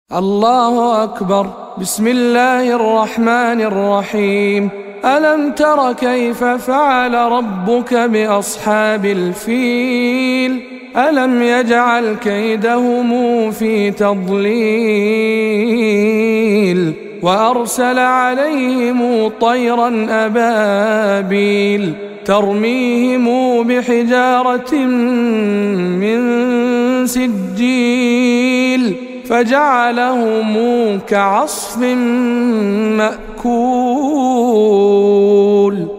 الله أكبر. بسم الله الرحمن الرحيم. ألم تر كيف فعل ربك بأصحاب الفيل؟ ألم يجعل كيدهم في تضليل وأرسل عليهم طيرا أبابيل ترميهم بحجارة من سجيل فجعلهم كعصف مأكول.